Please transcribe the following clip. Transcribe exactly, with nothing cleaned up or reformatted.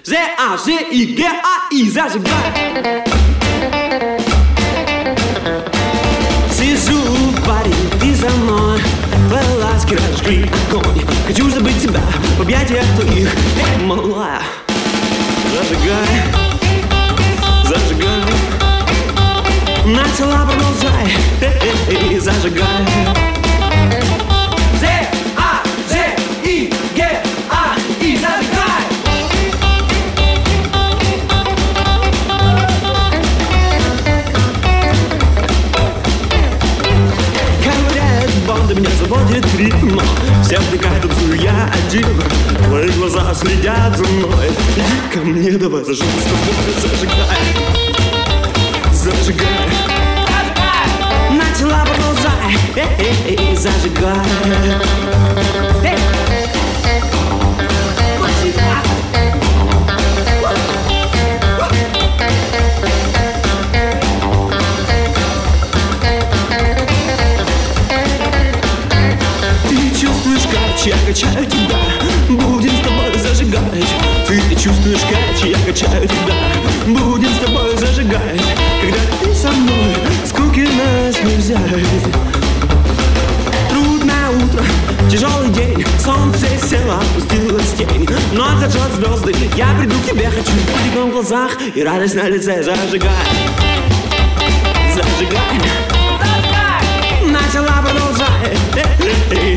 З-А-Ж-И-Г-А-И, зажигай. Сижу в баре, ты за мной, твои ласки разжгли огонь. Хочу забыть тебя в объятиях твоих, эй, малая. Зажигай, зажигай. Начала, продолжай, эй-эй-эй, зажигай. З-А-Ж-И-Г-А-И, зажигай. Говорят, банда меня заводит в ритм, но все втыкают, танцую я один. Твои глаза следят за мной. Иди ко мне, давай зажигай с тобой, зажигай. Зажигай. Начала, продолжай, эй-эй-эй, зажигай. Эй. Ты чувствуешь, как я качаю тебя, будем с тобой зажигать. Ты чувствуешь, как я качаю тебя, будем с тобой зажигать. Когда ты со мной, скуки нас не взять. Трудное утро, тяжелый день, солнце село, опустилась тень. Но зажжет звезды, я приду к тебе, хочу в в глазах и радость на лице. Зажигай, зажигай, зажигай. Начала, продолжай, эй-эй-эй.